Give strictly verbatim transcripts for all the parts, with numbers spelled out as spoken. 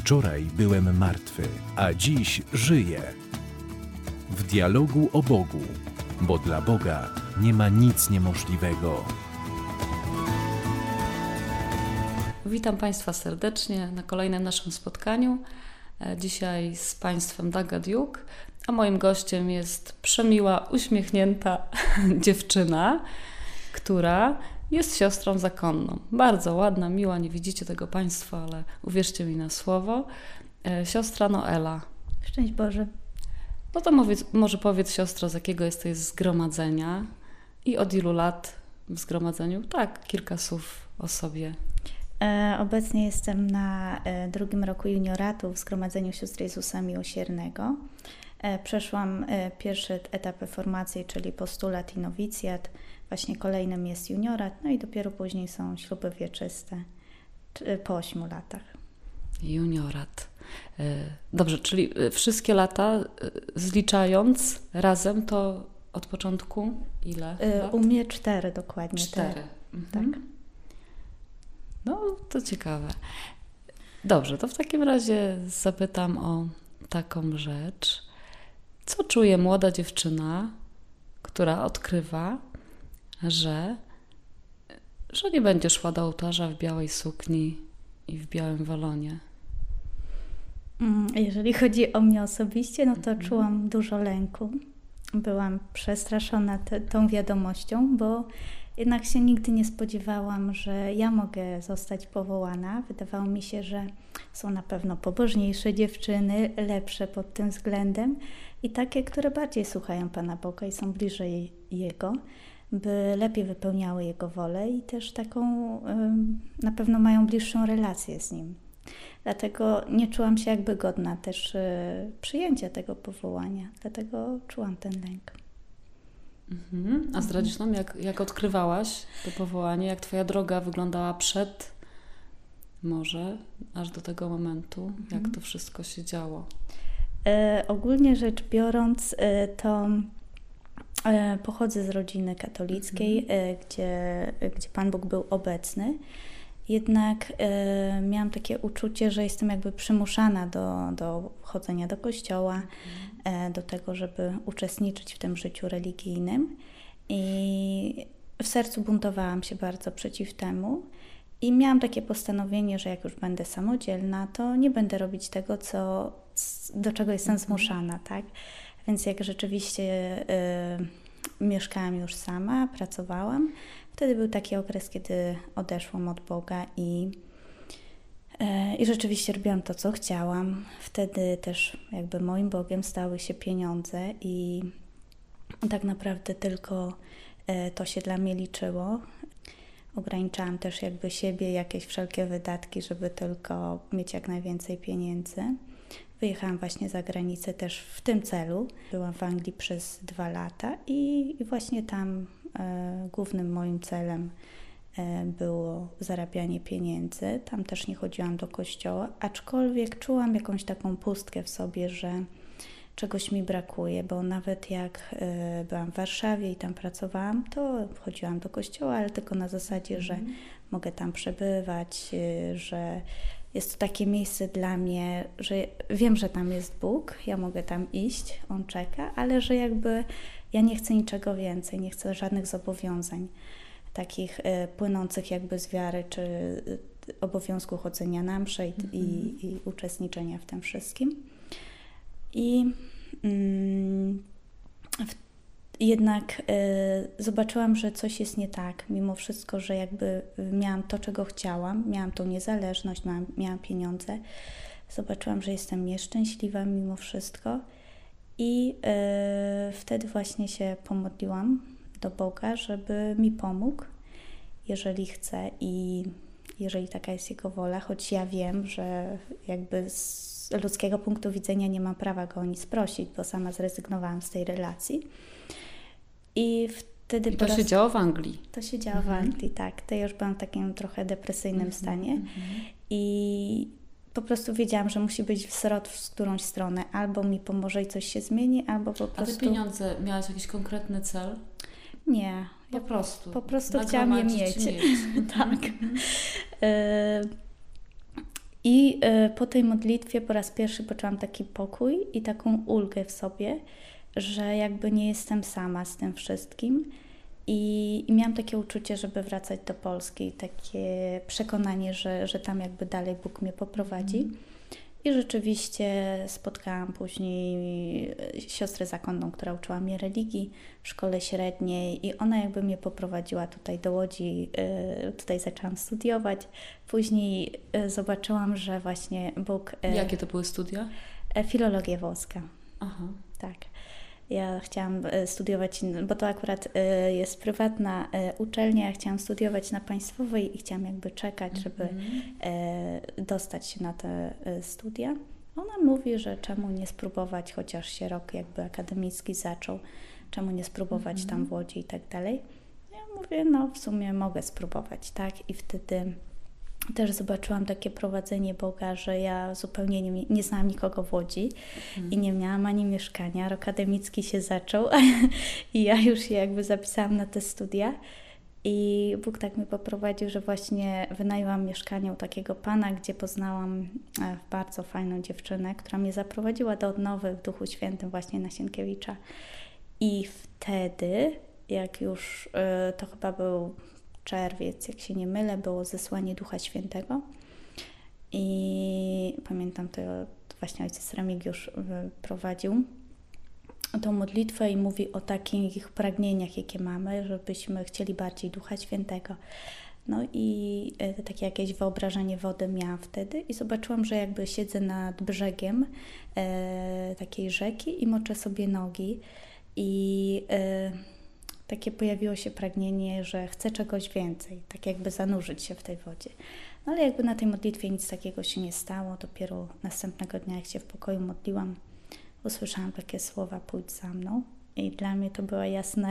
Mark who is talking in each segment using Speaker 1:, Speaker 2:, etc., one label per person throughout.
Speaker 1: Wczoraj byłem martwy, a dziś żyję. W dialogu o Bogu, bo dla Boga nie ma nic niemożliwego.
Speaker 2: Witam Państwa serdecznie na kolejnym naszym spotkaniu. Dzisiaj z Państwem Daga Duke, a moim gościem jest przemiła, uśmiechnięta dziewczyna, która jest siostrą zakonną. Bardzo ładna, miła, nie widzicie tego Państwo, ale uwierzcie mi na słowo. Siostra Noela.
Speaker 3: Szczęść Boże.
Speaker 2: No to powiedz, może powiedz, siostro, z jakiego jesteś zgromadzenia i od ilu lat w zgromadzeniu? Tak, kilka słów o sobie.
Speaker 3: E, obecnie jestem na e, drugim roku junioratu w Zgromadzeniu Sióstr Jezusa Miłosiernego. E, przeszłam e, pierwszy etap formacji, czyli postulat i nowicjat. Właśnie kolejnym jest juniorat, no i dopiero później są śluby wieczyste czy, po ośmiu latach.
Speaker 2: Juniorat. E, dobrze, czyli wszystkie lata e, zliczając razem to od początku ile
Speaker 3: E,
Speaker 2: lat?
Speaker 3: u mnie cztery dokładnie.
Speaker 2: Cztery.
Speaker 3: Tak.
Speaker 2: Tak. No, to ciekawe. Dobrze, to w takim razie zapytam o taką rzecz. Co czuje młoda dziewczyna, która odkrywa, że, że nie będzie szła do ołtarza w białej sukni i w białym walonie?
Speaker 3: Jeżeli chodzi o mnie osobiście, no to
Speaker 2: Mhm.
Speaker 3: czułam dużo lęku. Byłam przestraszona te, tą wiadomością, bo jednak się nigdy nie spodziewałam, że ja mogę zostać powołana. Wydawało mi się, że są na pewno pobożniejsze dziewczyny, lepsze pod tym względem i takie, które bardziej słuchają Pana Boga i są bliżej Jego, by lepiej wypełniały Jego wolę i też taką ym, na pewno mają bliższą relację z Nim. Dlatego nie czułam się jakby godna też y, przyjęcia tego powołania, dlatego czułam ten lęk.
Speaker 2: Mhm. A zdradzisz nam, jak, jak odkrywałaś to powołanie, jak Twoja droga wyglądała przed, może aż do tego momentu, jak to wszystko się działo?
Speaker 3: E, ogólnie rzecz biorąc, e, to e, pochodzę z rodziny katolickiej,
Speaker 2: Mhm.
Speaker 3: e, gdzie, gdzie Pan Bóg był obecny. Jednak e, miałam takie uczucie, że jestem jakby przymuszana do, do chodzenia do kościoła, e, do tego, żeby uczestniczyć w tym życiu religijnym. I w sercu buntowałam się bardzo przeciw temu. I miałam takie postanowienie, że jak już będę samodzielna, to nie będę robić tego, co, do czego jestem zmuszana, tak? Więc jak rzeczywiście y, mieszkałam już sama, pracowałam, wtedy był taki okres, kiedy odeszłam od Boga i, y, i rzeczywiście robiłam to, co chciałam. Wtedy też jakby moim Bogiem stały się pieniądze i tak naprawdę tylko y, to się dla mnie liczyło. Ograniczałam też jakby siebie, jakieś wszelkie wydatki, żeby tylko mieć jak najwięcej pieniędzy. Wyjechałam właśnie za granicę też w tym celu. Byłam w Anglii przez dwa lata i, i właśnie tam e, głównym moim celem e, było zarabianie pieniędzy. Tam też nie chodziłam do kościoła, aczkolwiek czułam jakąś taką pustkę w sobie, że czegoś mi brakuje, bo nawet jak y, byłam w Warszawie i tam pracowałam, to chodziłam do kościoła, ale tylko na zasadzie, mm. że mogę tam przebywać, y, że jest to takie miejsce dla mnie, że wiem, że tam jest Bóg, ja mogę tam iść, On czeka, ale że jakby ja nie chcę niczego więcej, nie chcę żadnych zobowiązań takich y, płynących jakby z wiary, czy y, obowiązku chodzenia na msze i, mm. i, i uczestniczenia w tym wszystkim. I mm, w, jednak y, zobaczyłam, że coś jest nie tak, mimo wszystko, że jakby miałam to, czego chciałam, miałam tą niezależność, miałam, miałam pieniądze. Zobaczyłam, że jestem nieszczęśliwa mimo wszystko i y, wtedy właśnie się pomodliłam do Boga, żeby mi pomógł, jeżeli chce i jeżeli taka jest Jego wola, choć ja wiem, że jakby z ludzkiego punktu widzenia nie mam prawa Go o nic prosić, bo sama zrezygnowałam z tej relacji. I wtedy
Speaker 2: I to
Speaker 3: raz...
Speaker 2: się działo w Anglii.
Speaker 3: To się działo
Speaker 2: mhm.
Speaker 3: w Anglii, tak. To ja już byłam w takim trochę depresyjnym
Speaker 2: mhm.
Speaker 3: stanie
Speaker 2: mhm.
Speaker 3: i po prostu wiedziałam, że musi być zwrot w którąś stronę. Albo mi pomoże i coś się zmieni, albo po prostu...
Speaker 2: A te pieniądze, miałaś jakiś konkretny cel?
Speaker 3: Nie.
Speaker 2: Po prostu.
Speaker 3: Po prostu chciałam je mieć.
Speaker 2: mieć.
Speaker 3: tak. I y, po tej modlitwie po raz pierwszy poczułam taki pokój i taką ulgę w sobie, że jakby nie jestem sama z tym wszystkim. I, i miałam takie uczucie, żeby wracać do Polski, takie przekonanie, że, że tam jakby dalej Bóg mnie poprowadzi. Mm. I rzeczywiście spotkałam później siostrę zakonną, która uczyła mnie religii w szkole średniej i ona jakby mnie poprowadziła tutaj do Łodzi, tutaj zaczęłam studiować. Później zobaczyłam, że właśnie Bóg...
Speaker 2: Jakie to były studia?
Speaker 3: Filologia włoska.
Speaker 2: Aha.
Speaker 3: Tak. Ja chciałam studiować, bo to akurat jest prywatna uczelnia, ja chciałam studiować na państwowej i chciałam jakby czekać, żeby mm-hmm. dostać się na te studia. Ona mówi, że czemu nie spróbować, chociaż się rok jakby akademicki zaczął, czemu nie spróbować mm-hmm. tam w Łodzi i tak dalej. Ja mówię, no w sumie mogę spróbować, tak? I wtedy też zobaczyłam takie prowadzenie Boga, że ja zupełnie nie, nie znałam nikogo w Łodzi hmm. i nie miałam ani mieszkania. Rok akademicki się zaczął i ja już się jakby zapisałam na te studia i Bóg tak mnie poprowadził, że właśnie wynajęłam mieszkanie u takiego pana, gdzie poznałam bardzo fajną dziewczynę, która mnie zaprowadziła do odnowy w Duchu Świętym właśnie na Sienkiewicza. I wtedy, jak już to chyba był czerwiec, jak się nie mylę, było zesłanie Ducha Świętego i pamiętam, to właśnie ojciec Remigiusz prowadził tą modlitwę i mówi o takich pragnieniach, jakie mamy, żebyśmy chcieli bardziej Ducha Świętego. No i takie jakieś wyobrażenie wody miałam wtedy i zobaczyłam, że jakby siedzę nad brzegiem e, takiej rzeki i moczę sobie nogi i e, takie pojawiło się pragnienie, że chcę czegoś więcej, tak jakby zanurzyć się w tej wodzie. No ale jakby na tej modlitwie nic takiego się nie stało. Dopiero następnego dnia, jak się w pokoju modliłam, usłyszałam takie słowa: pójdź za mną. I dla mnie to było jasne,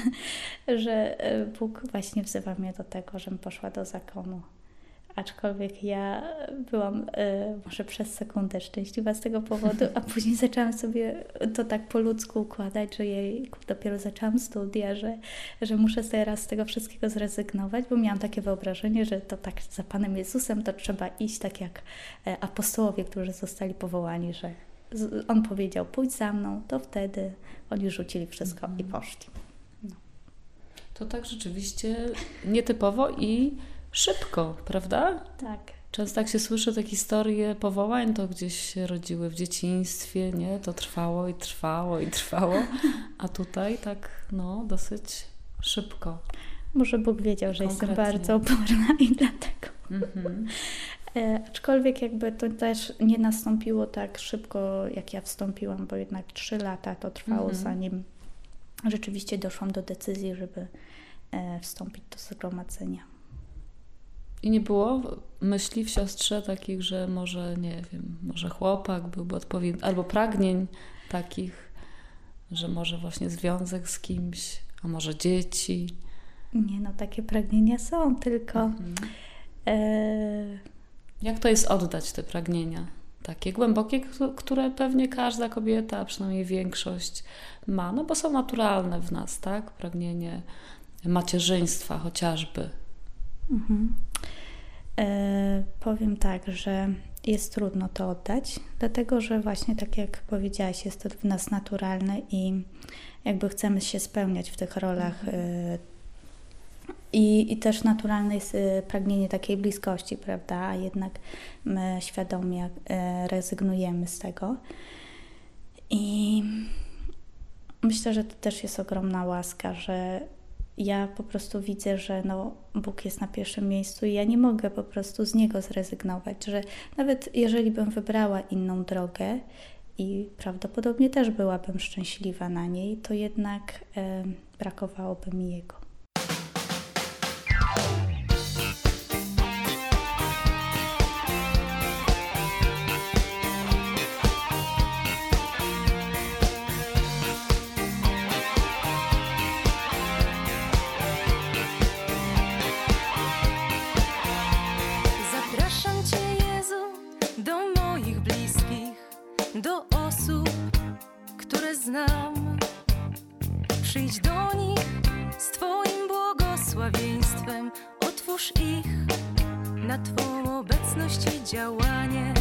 Speaker 3: że Bóg właśnie wzywa mnie do tego, żebym poszła do zakonu. Aczkolwiek ja byłam y, może przez sekundę szczęśliwa z tego powodu, a później zaczęłam sobie to tak po ludzku układać, że jej dopiero zaczęłam studia, że, że muszę teraz z tego wszystkiego zrezygnować, bo miałam takie wyobrażenie, że to tak za Panem Jezusem to trzeba iść tak jak apostołowie, którzy zostali powołani, że On powiedział: pójdź za mną, to wtedy oni rzucili wszystko mm. i poszli. No.
Speaker 2: To tak rzeczywiście nietypowo i szybko, prawda?
Speaker 3: Tak.
Speaker 2: Często jak się słyszy te historie powołań, to gdzieś się rodziły w dzieciństwie, nie? To trwało i trwało i trwało, a tutaj tak no dosyć szybko.
Speaker 3: Może Bóg wiedział, że Konkretnie. Jestem bardzo oporna i dlatego. Mm-hmm. E, aczkolwiek jakby to też nie nastąpiło tak szybko, jak ja wstąpiłam, bo jednak trzy lata to trwało, mm-hmm. zanim rzeczywiście doszłam do decyzji, żeby e, wstąpić do zgromadzenia.
Speaker 2: I nie było myśli w siostrze takich, że może, nie wiem, może chłopak byłby odpowiedni, albo pragnień takich, że może właśnie związek z kimś, a może dzieci?
Speaker 3: Nie, no takie pragnienia są, tylko... Mhm. E...
Speaker 2: Jak to jest oddać te pragnienia? Takie głębokie, które pewnie każda kobieta, a przynajmniej większość ma, no bo są naturalne w nas, tak? Pragnienie macierzyństwa chociażby.
Speaker 3: Mhm. E, powiem tak, że jest trudno to oddać, dlatego że właśnie tak jak powiedziałaś, jest to w nas naturalne i jakby chcemy się spełniać w tych rolach. E, i, I też naturalne jest e, pragnienie takiej bliskości, prawda? A jednak my świadomie e, rezygnujemy z tego. I myślę, że to też jest ogromna łaska, że ja po prostu widzę, że no, Bóg jest na pierwszym miejscu i ja nie mogę po prostu z Niego zrezygnować, że nawet jeżeli bym wybrała inną drogę i prawdopodobnie też byłabym szczęśliwa na niej, to jednak e, brakowałoby mi Jego.
Speaker 4: Do osób, które znam, przyjdź do nich z Twoim błogosławieństwem, otwórz ich na Twą obecność i działanie.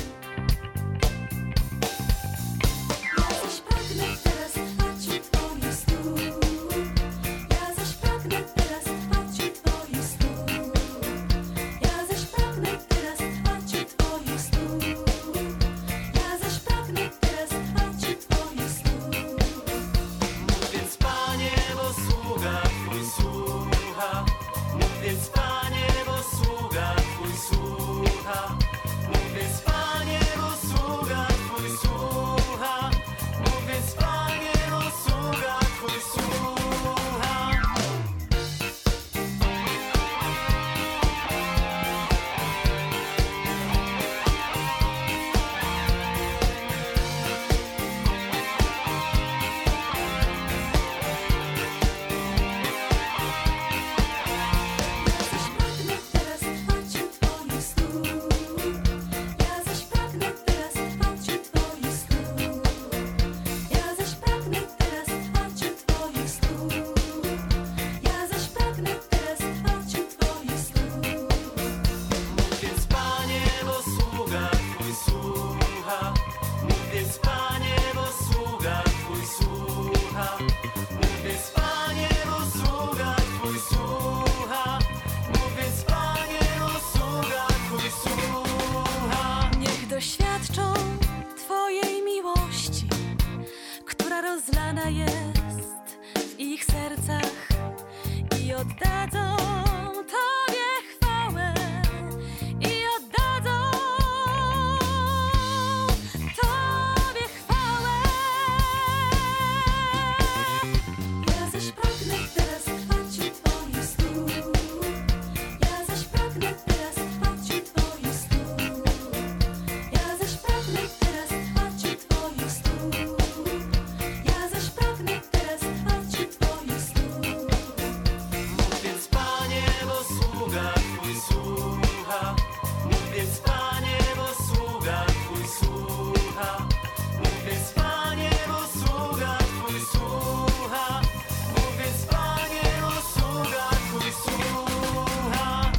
Speaker 4: Ja zaś pragnę teraz trwać u Twoich stóp. Ja zaś pragnę teraz trwać u Twoich stóp. Ja zaś pragnę teraz trwać u Twoich stóp. Ja zaś pragnę teraz trwać u Twoich stóp.
Speaker 5: Mów więc, Panie, bo sługa Twój słucha. Mów więc, Panie, bo sługa Twój słucha. Mów więc, Panie, bo sługa Twój słucha. Mów więc, Panie, bo sługa Twój słucha.
Speaker 4: Pragnę teraz trwać u Twoich stóp. Ja zaś pragnę teraz trwać u Twoich stóp. Ja zaś pragnę teraz trwać u Twoich stóp. Ja zaś pragnę teraz trwać u Twoich stóp.
Speaker 5: Mów więc, Panie, bo sługa Twój słucha. Mów więc, Panie, bo sługa Twój słucha. Mów więc, Panie, bo sługa Twój słucha. Mów więc, Panie, bo sługa Twój słucha.
Speaker 4: Niech doświadczą Twojej miłości, która rozlana jest w ich sercach i oddadzą Tobie chwałę i oddadzą Tobie chwałę. Ja zaś pragnę teraz trwać u Twoich stóp. Ja zaś pragnę teraz trwać u Twoich stóp. Ja zaś pragnę teraz trwać u Twoich stóp. Ja zaś pragnę teraz trwać u Twoich stóp.
Speaker 5: Mów więc, Panie, bo sługa Twój słucha. Mów więc, Panie, bo sługa Twój słucha. Mów więc, Panie, bo sługa Twój słucha. Mów więc, Panie, bo sługa Twój słucha.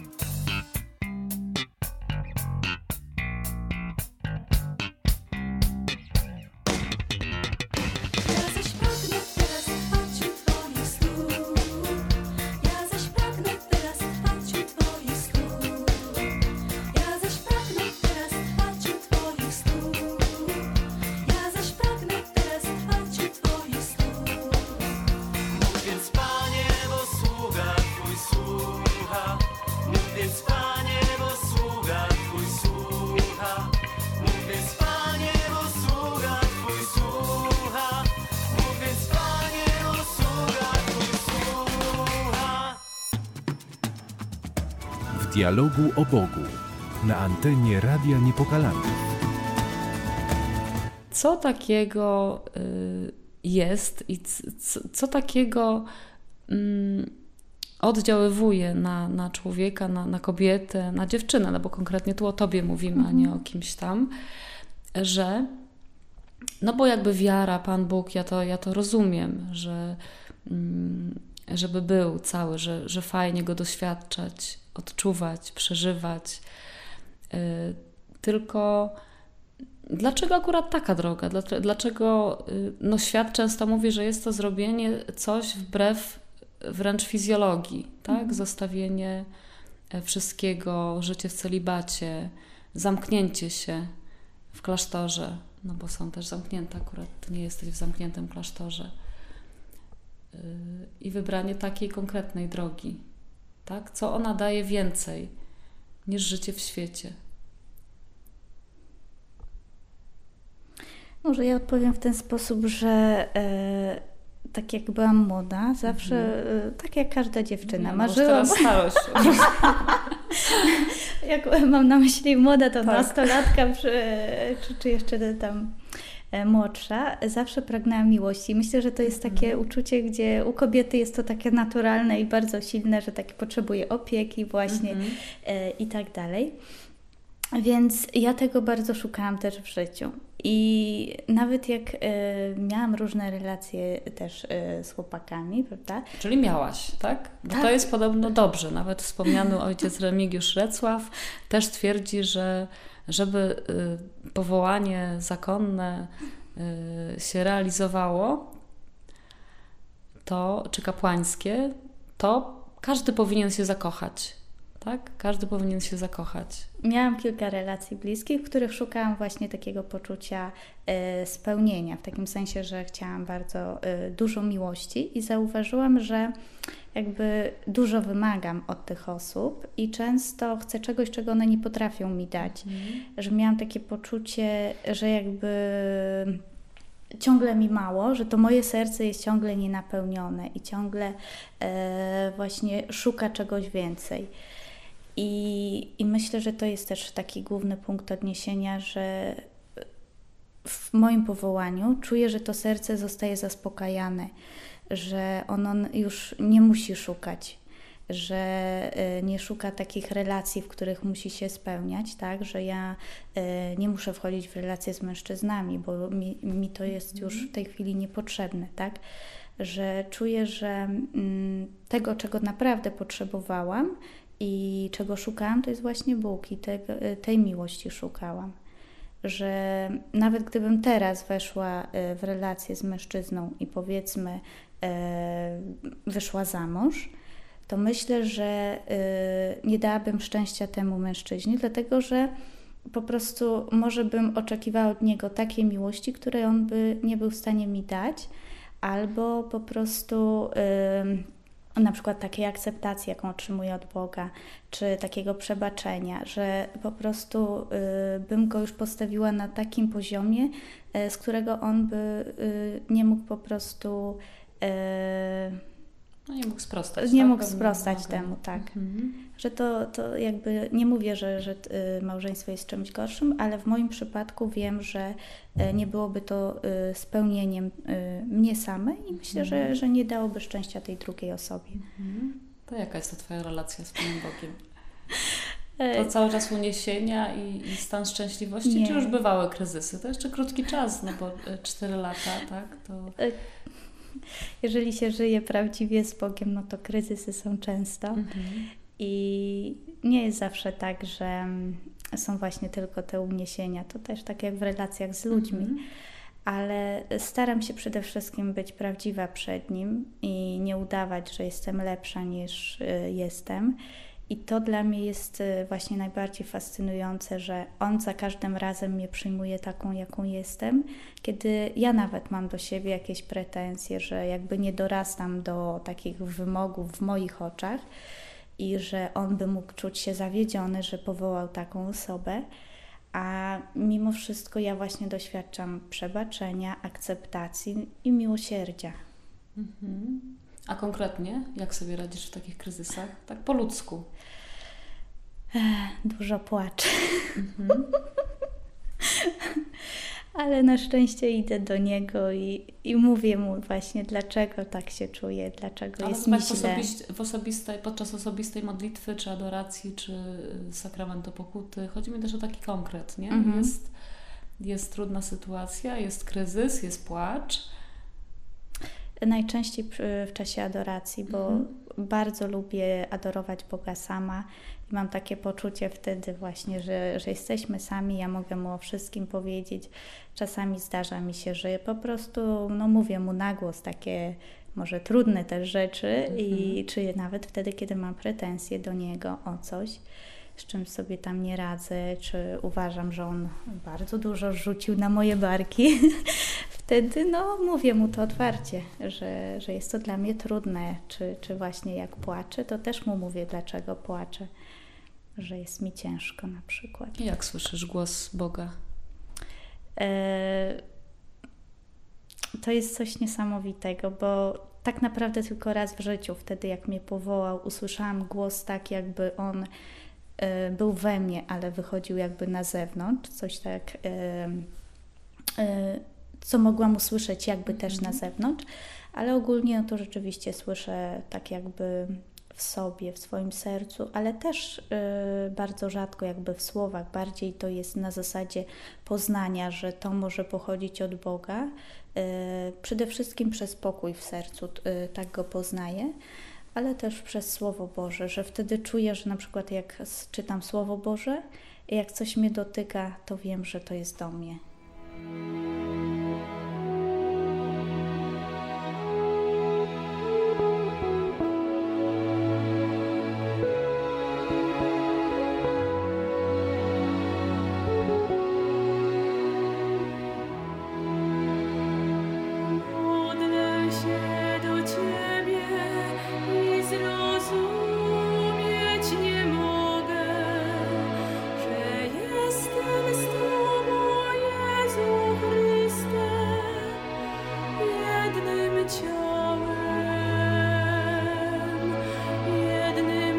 Speaker 4: Ja zaś pragnę teraz trwać u Twoich stóp. Ja zaś pragnę teraz trwać u Twoich stóp. Ja zaś pragnę teraz trwać u Twoich stóp. Ja zaś pragnę teraz trwać u Twoich stóp.
Speaker 5: Mów więc, Panie, bo sługa Twój słucha. Mów więc, Panie, bo sługa Twój słucha. Mów więc, Panie, bo sługa Twój słucha. Mów więc, Panie, bo sługa Twój słucha.
Speaker 1: W dialogu o Bogu na antenie Radia Niepokalanów.
Speaker 2: Co takiego y, jest i c- c- co takiego mm, oddziaływuje na, na człowieka, na, na kobietę, na dziewczynę, no bo konkretnie tu o Tobie mówimy, a nie o kimś tam, że no bo jakby wiara, Pan Bóg, ja to, ja to rozumiem, że mm, żeby był cały, że, że fajnie Go doświadczać, odczuwać, przeżywać. Y, tylko dlaczego akurat taka droga? Dlaczego, dlaczego y, no świat często mówi, że jest to zrobienie coś wbrew wręcz fizjologii, tak? Zostawienie e, wszystkiego, życie w celibacie, zamknięcie się w klasztorze, no bo są też zamknięte, akurat Ty nie jesteś w zamkniętym klasztorze. Y, I wybranie takiej konkretnej drogi, tak? Co ona daje więcej niż życie w świecie?
Speaker 3: Może ja odpowiem w ten sposób, że e, tak jak byłam młoda, zawsze, e, tak jak każda dziewczyna,
Speaker 2: Nie,
Speaker 3: marzyłam.
Speaker 2: No, teraz starość.
Speaker 3: Jak mam na myśli młoda, to
Speaker 2: Tak.
Speaker 3: nastolatka, czy, czy, czy jeszcze tam e, młodsza, zawsze pragnęłam miłości. Myślę, że to jest takie uczucie, gdzie u kobiety jest to takie naturalne i bardzo silne, że takie potrzebuje opieki właśnie e, i tak dalej. Więc ja tego bardzo szukałam też w życiu. I nawet jak y, miałam różne relacje też y, z chłopakami, prawda?
Speaker 2: Czyli miałaś, tak? Bo
Speaker 3: Tak.
Speaker 2: to jest podobno dobrze. Nawet wspomniany ojciec Remigiusz Recław też twierdzi, że żeby y, powołanie zakonne y, się realizowało, to, czy kapłańskie, to każdy powinien się zakochać. Tak? Każdy powinien się zakochać.
Speaker 3: Miałam kilka relacji bliskich, w których szukałam właśnie takiego poczucia y, spełnienia, w takim sensie, że chciałam bardzo y, dużo miłości i zauważyłam, że jakby dużo wymagam od tych osób i często chcę czegoś, czego one nie potrafią mi dać.
Speaker 2: Mhm.
Speaker 3: Że miałam takie poczucie, że jakby ciągle mi mało, że to moje serce jest ciągle nienapełnione i ciągle e, właśnie szuka czegoś więcej. I, I myślę, że to jest też taki główny punkt odniesienia, że w moim powołaniu czuję, że to serce zostaje zaspokajane, że ono już nie musi szukać, że nie szuka takich relacji, w których musi się spełniać, tak, że ja nie muszę wchodzić w relacje z mężczyznami, bo mi, mi to jest już w tej chwili niepotrzebne, tak, że czuję, że tego, czego naprawdę potrzebowałam i czego szukałam, to jest właśnie Bóg i te, tej miłości szukałam. Że nawet gdybym teraz weszła w relację z mężczyzną i powiedzmy wyszła za mąż, to myślę, że nie dałabym szczęścia temu mężczyźnie, dlatego że po prostu może bym oczekiwała od niego takiej miłości, której on by nie był w stanie mi dać, albo po prostu na przykład takiej akceptacji, jaką otrzymuję od Boga, czy takiego przebaczenia, że po prostu y, bym go już postawiła na takim poziomie, y, z którego on by y, nie mógł po prostu y,
Speaker 2: no nie mógł sprostać.
Speaker 3: nie
Speaker 2: tak?
Speaker 3: mógł
Speaker 2: Pewnym
Speaker 3: sprostać
Speaker 2: wymogom.
Speaker 3: temu, tak.
Speaker 2: Mhm.
Speaker 3: Że to, to jakby nie mówię, że, że y, małżeństwo jest czymś gorszym, ale w moim przypadku wiem, że y, nie byłoby to y, spełnieniem y, mnie samej i myślę, że, że nie dałoby szczęścia tej drugiej osobie.
Speaker 2: Mhm. To jaka jest to Twoja relacja z Panem Bogiem?
Speaker 3: E,
Speaker 2: To cały czas uniesienia i, i stan szczęśliwości,
Speaker 3: Nie.
Speaker 2: czy już bywały kryzysy? To jeszcze krótki czas, no bo y, cztery lata, tak? To...
Speaker 3: Jeżeli się żyje prawdziwie z Bogiem, no to kryzysy są często.
Speaker 2: Mhm.
Speaker 3: I nie jest zawsze tak, że mm, są właśnie tylko te uniesienia. To też tak jak w relacjach z ludźmi.
Speaker 2: Mhm.
Speaker 3: Ale staram się przede wszystkim być prawdziwa przed Nim i nie udawać, że jestem lepsza niż y, jestem. I to dla mnie jest y, właśnie najbardziej fascynujące, że On za każdym razem mnie przyjmuje taką, jaką jestem, kiedy ja nawet mam do siebie jakieś pretensje, że jakby nie dorastam do takich wymogów w moich oczach i że On by mógł czuć się zawiedziony, że powołał taką osobę. A mimo wszystko ja właśnie doświadczam przebaczenia, akceptacji i miłosierdzia.
Speaker 2: Mhm. A konkretnie, jak sobie radzisz w takich kryzysach? Tak po ludzku.
Speaker 3: Dużo płaczę.
Speaker 2: Mhm.
Speaker 3: Ale na szczęście idę do Niego i, i mówię Mu właśnie, dlaczego tak się czuję, dlaczego
Speaker 2: Ale
Speaker 3: jest mi
Speaker 2: w,
Speaker 3: źle.
Speaker 2: osobiś- w osobistej, podczas osobistej modlitwy, czy adoracji, czy y, sakramentu pokuty, chodzi mi też o taki konkret, nie?
Speaker 3: Mhm.
Speaker 2: Jest, jest trudna sytuacja, jest kryzys, jest płacz.
Speaker 3: Najczęściej przy- w czasie adoracji, bo
Speaker 2: Mhm.
Speaker 3: bardzo lubię adorować Boga sama i mam takie poczucie wtedy właśnie, że, że jesteśmy sami, ja mogę Mu o wszystkim powiedzieć. Czasami zdarza mi się, że po prostu no, mówię Mu na głos takie może trudne też rzeczy i czy nawet wtedy, kiedy mam pretensje do Niego o coś, z czym sobie tam nie radzę, czy uważam, że On bardzo dużo rzucił na moje barki, wtedy no mówię Mu to otwarcie, że, że jest to dla mnie trudne, czy, czy właśnie jak płaczę, to też Mu mówię, dlaczego płaczę, że jest mi ciężko na przykład.
Speaker 2: I jak słyszysz głos Boga?
Speaker 3: E, To jest coś niesamowitego, bo tak naprawdę tylko raz w życiu, wtedy jak mnie powołał, usłyszałam głos tak, jakby On e, był we mnie, ale wychodził jakby na zewnątrz, coś tak, e, e, co mogłam usłyszeć jakby też na zewnątrz, ale ogólnie no to rzeczywiście słyszę tak jakby w sobie, w swoim sercu, ale też y, bardzo rzadko jakby w słowach, bardziej to jest na zasadzie poznania, że to może pochodzić od Boga. Y, przede wszystkim przez pokój w sercu, y, tak go poznaję, ale też przez Słowo Boże, że wtedy czuję, że na przykład jak czytam Słowo Boże, jak coś mnie dotyka, to wiem, że to jest do mnie.
Speaker 4: Modlę się do Ciebie i zrozumieć nie mogę, że jestem z Tobą, Jezu Chryste, jednym ciałem, jednym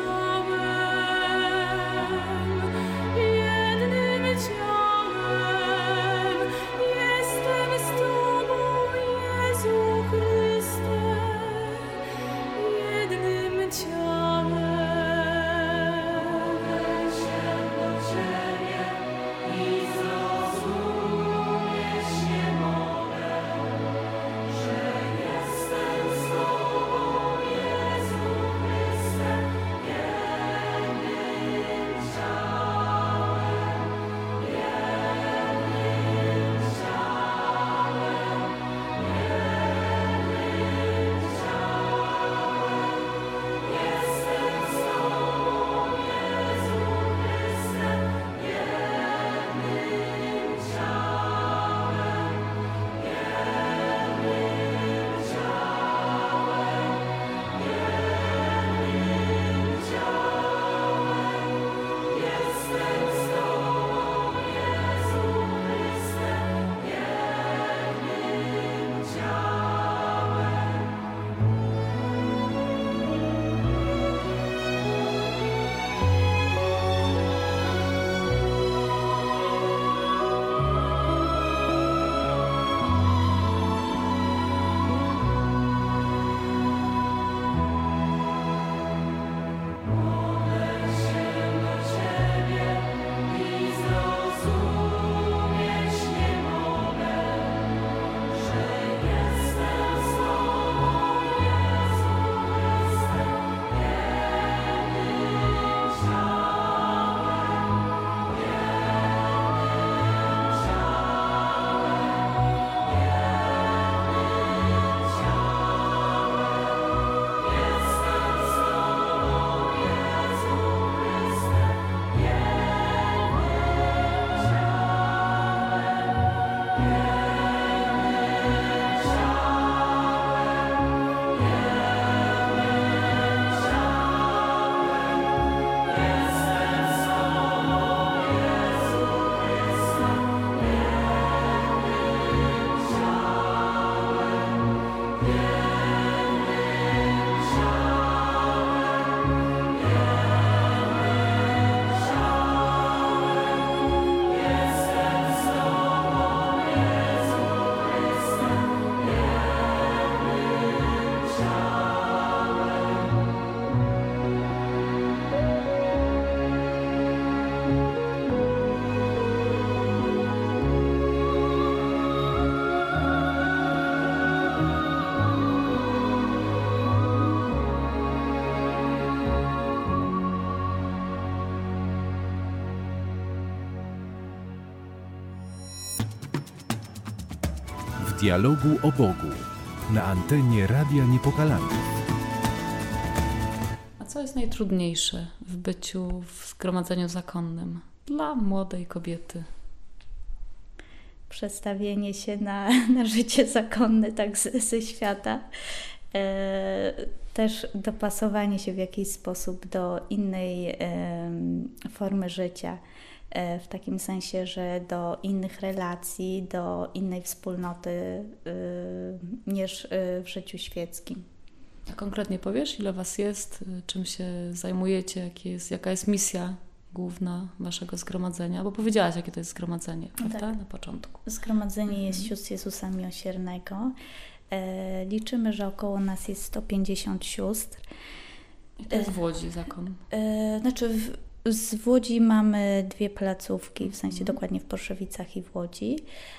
Speaker 4: ciałem, jednym ciałem. Jestem z Tobą, Jezu Chryste, jednym ciałem. Modlę się do Ciebie i zrozumieć nie mogę, że jestem z Tobą, Jezu Chryste, jednym ciałem, jednym ciałem, jednym ciałem. Jestem z Tobą, Jezu Chryste, jednym ciałem, jednym ciałem, jednym ciałem. Jestem z Tobą, Jezu Chryste, jednym ciałem. Modlę się do Ciebie i zrozumieć nie mogę, że jestem z Tobą, Jezu Chryste, jednym ciałem, jednym ciałem, jednym ciałem. Jestem z Tobą, Jezu Chryste, jednym
Speaker 1: W dialogu o Bogu na antenie Radia Niepokalanów.
Speaker 2: A co jest najtrudniejsze w byciu w zgromadzeniu zakonnym dla młodej kobiety?
Speaker 3: Przestawienie się na, na życie zakonne tak z, ze świata. E, też dopasowanie się w jakiś sposób do innej e, formy życia. E, w takim sensie, że do innych relacji, do innej wspólnoty e, niż e, w życiu świeckim.
Speaker 2: A konkretnie powiesz, ile was jest, czym się zajmujecie, jaki jest, jaka jest misja główna waszego zgromadzenia? Bo powiedziałaś, jakie to jest zgromadzenie, prawda?
Speaker 3: Tak.
Speaker 2: Na początku.
Speaker 3: Zgromadzenie
Speaker 2: Mhm.
Speaker 3: jest sióstr Jezusa Miłosiernego. E, liczymy, że około nas jest sto pięćdziesiąt sióstr.
Speaker 2: I to jest w Łodzi zakon.
Speaker 3: E, znaczy w, z w Łodzi mamy dwie placówki, w sensie
Speaker 2: Mhm.
Speaker 3: dokładnie w Porszewicach i w Łodzi,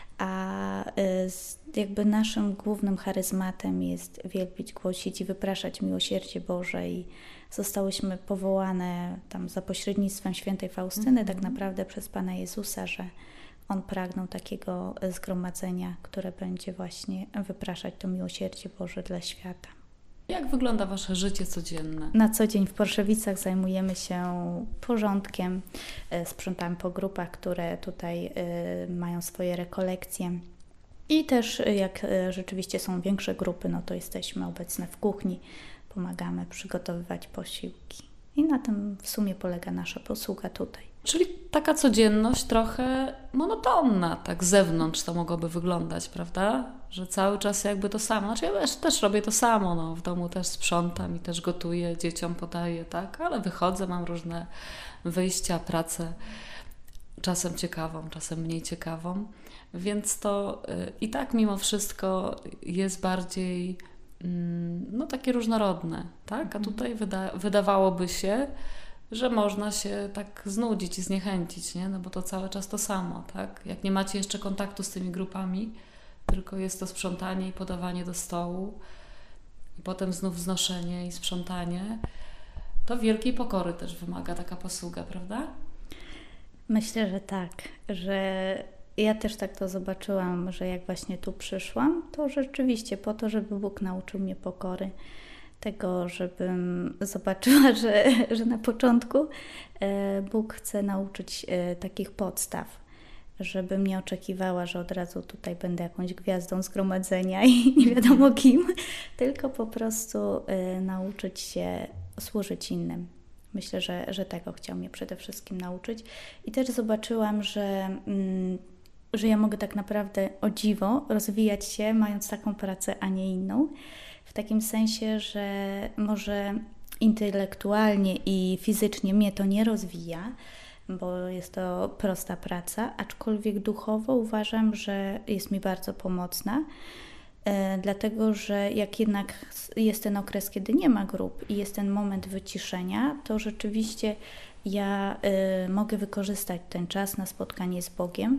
Speaker 3: a e, z, jakby naszym głównym charyzmatem jest wielbić, głosić i wypraszać miłosierdzie Boże i zostałyśmy powołane tam za pośrednictwem świętej Faustyny
Speaker 2: Mhm.
Speaker 3: tak naprawdę przez Pana Jezusa, że On pragnął takiego zgromadzenia, które będzie właśnie wypraszać to miłosierdzie Boże dla świata.
Speaker 2: Jak wygląda Wasze życie codzienne?
Speaker 3: Na co dzień w Porszewicach zajmujemy się porządkiem, e, sprzątamy po grupach, które tutaj e, mają swoje rekolekcje. I też e, jak e, rzeczywiście są większe grupy, no to jesteśmy obecne w kuchni, pomagamy przygotowywać posiłki. I na tym w sumie polega nasza posługa tutaj.
Speaker 2: Czyli taka codzienność trochę monotonna, tak z zewnątrz to mogłoby wyglądać, prawda? Że cały czas jakby to samo. Znaczy ja też, też robię to samo, no. W domu też sprzątam i też gotuję, dzieciom podaję, tak? Ale wychodzę, mam różne wyjścia, pracę, czasem ciekawą, czasem mniej ciekawą. Więc to y, i tak mimo wszystko jest bardziej mm, no takie różnorodne, tak? A tutaj wyda- wydawałoby się, że można się tak znudzić i zniechęcić, nie? No bo to cały czas to samo, tak? Jak nie macie jeszcze kontaktu z tymi grupami, tylko jest to sprzątanie i podawanie do stołu i potem znów znoszenie i sprzątanie, to wielkiej pokory też wymaga taka posługa, prawda?
Speaker 3: Myślę, że tak, że ja też tak to zobaczyłam, że jak właśnie tu przyszłam, to rzeczywiście po to, żeby Bóg nauczył mnie pokory, tego, żebym zobaczyła, że, że na początku e, Bóg chce nauczyć e, takich podstaw, żebym nie oczekiwała, że od razu tutaj będę jakąś gwiazdą zgromadzenia i nie wiadomo kim, tylko po prostu e, nauczyć się służyć innym. Myślę, że, że tego chciał mnie przede wszystkim nauczyć. I też zobaczyłam, że, mm, że ja mogę tak naprawdę o dziwo rozwijać się, mając taką pracę, a nie inną. W takim sensie, że może intelektualnie i fizycznie mnie to nie rozwija, bo jest to prosta praca, aczkolwiek duchowo uważam, że jest mi bardzo pomocna. E, dlatego, że jak jednak jest ten okres, kiedy nie ma grup i jest ten moment wyciszenia, to rzeczywiście ja e, mogę wykorzystać ten czas na spotkanie z Bogiem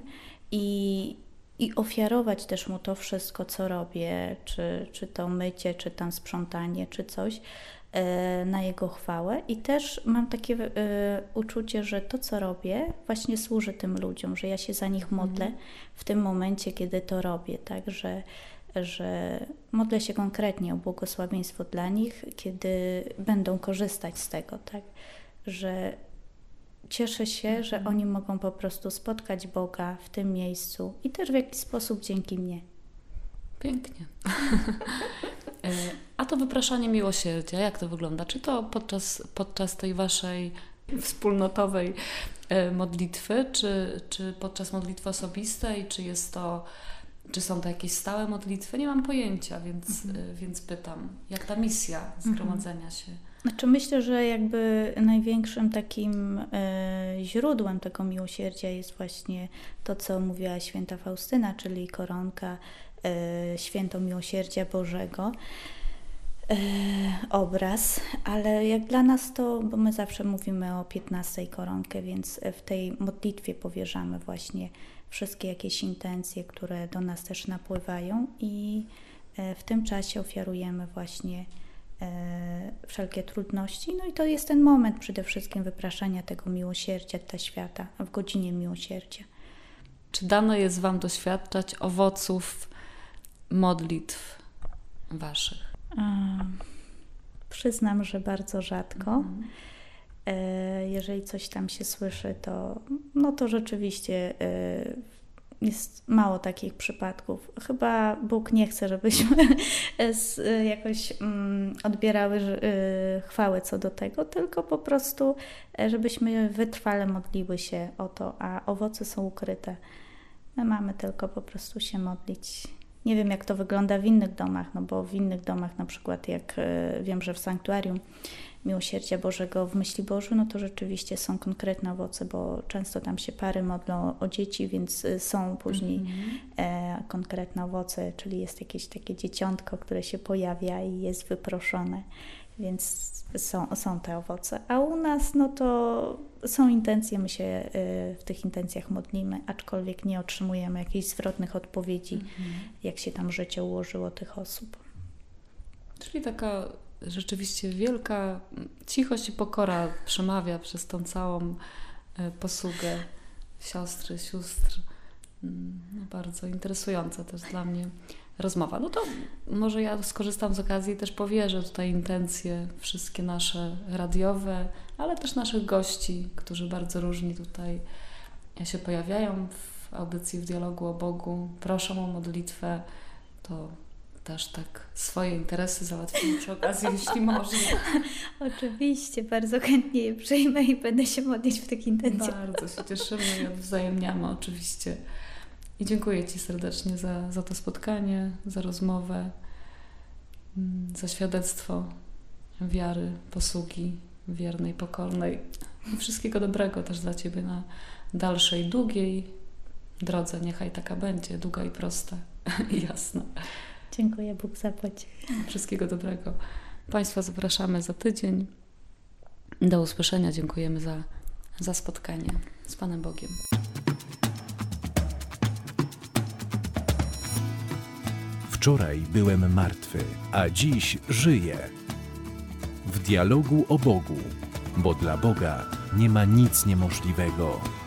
Speaker 3: i, i ofiarować też Mu to wszystko, co robię, czy, czy to mycie, czy tam sprzątanie, czy coś, e, na Jego chwałę. I też mam takie e, uczucie, że to, co robię, właśnie służy tym ludziom, że ja się za nich modlę w tym momencie, kiedy to robię, tak, że że modlę się konkretnie o błogosławieństwo dla nich, kiedy będą korzystać z tego, tak? Że cieszę się, że oni mogą po prostu spotkać Boga w tym miejscu i też w jakiś sposób dzięki mnie.
Speaker 2: Pięknie. E, A to wypraszanie miłosierdzia, jak to wygląda? Czy to podczas, podczas tej waszej wspólnotowej e, modlitwy, czy, czy podczas modlitwy osobistej, czy jest to Czy są to jakieś stałe modlitwy? Nie mam pojęcia, więc, y, więc pytam. Jak ta misja zgromadzenia się?
Speaker 3: Znaczy myślę, że jakby największym takim e, źródłem tego miłosierdzia jest właśnie to, co mówiła święta Faustyna, czyli koronka e, święto miłosierdzia Bożego. E, obraz, ale jak dla nas to, bo my zawsze mówimy o piętnastej koronkę, więc w tej modlitwie powierzamy właśnie wszystkie jakieś intencje, które do nas też napływają i w tym czasie ofiarujemy właśnie e, wszelkie trudności. No i to jest ten moment przede wszystkim wypraszania tego miłosierdzia dla świata, w godzinie miłosierdzia.
Speaker 2: Czy dane jest Wam doświadczać owoców modlitw Waszych?
Speaker 3: Um, przyznam, że bardzo rzadko.
Speaker 2: Mhm.
Speaker 3: E, jeżeli coś tam się słyszy, to, no to rzeczywiście e, jest mało takich przypadków. Chyba Bóg nie chce, żebyśmy z, jakoś mm, odbierały y, chwałę co do tego, tylko po prostu, żebyśmy wytrwale modliły się o to, a owoce są ukryte. My mamy tylko po prostu się modlić. Nie wiem, jak to wygląda w innych domach, no bo w innych domach, na przykład jak y, wiem, że w sanktuarium Miłosierdzia Bożego w Myśli Bożu, no to rzeczywiście są konkretne owoce, bo często tam się pary modlą o dzieci, więc są później mm-hmm. e, konkretne owoce, czyli jest jakieś takie dzieciątko, które się pojawia i jest wyproszone. Więc są, są te owoce. A u nas no to są intencje, my się y, w tych intencjach modlimy, aczkolwiek nie otrzymujemy jakichś zwrotnych odpowiedzi,
Speaker 2: Mhm.
Speaker 3: jak się tam życie ułożyło tych osób.
Speaker 2: Czyli taka rzeczywiście wielka cichość i pokora przemawia przez tą całą e, posługę siostry, sióstr. Mm, No, bardzo interesująca też dla mnie rozmowa. No to może ja skorzystam z okazji i też powierzę tutaj intencje wszystkie nasze radiowe, ale też naszych gości, którzy bardzo różni tutaj się pojawiają w audycji W dialogu o Bogu. Proszą o modlitwę, to też tak swoje interesy załatwimy przy okazji, jeśli można.
Speaker 3: Oczywiście, bardzo chętnie je przyjmę i będę się modlić w tych intencjach.
Speaker 2: Bardzo się cieszymy i odwzajemniamy oczywiście. I dziękuję Ci serdecznie za, za to spotkanie, za rozmowę, mm, za świadectwo wiary, posługi wiernej, pokornej. I wszystkiego dobrego też dla Ciebie na dalszej, długiej drodze. Niechaj taka będzie, długa i prosta i jasna.
Speaker 3: Dziękuję, Bóg zapłać.
Speaker 2: Wszystkiego dobrego. Państwa zapraszamy za tydzień. Do usłyszenia. Dziękujemy za, za spotkanie z Panem Bogiem.
Speaker 1: Wczoraj byłem martwy, a dziś żyję. W dialogu o Bogu, bo dla Boga nie ma nic niemożliwego.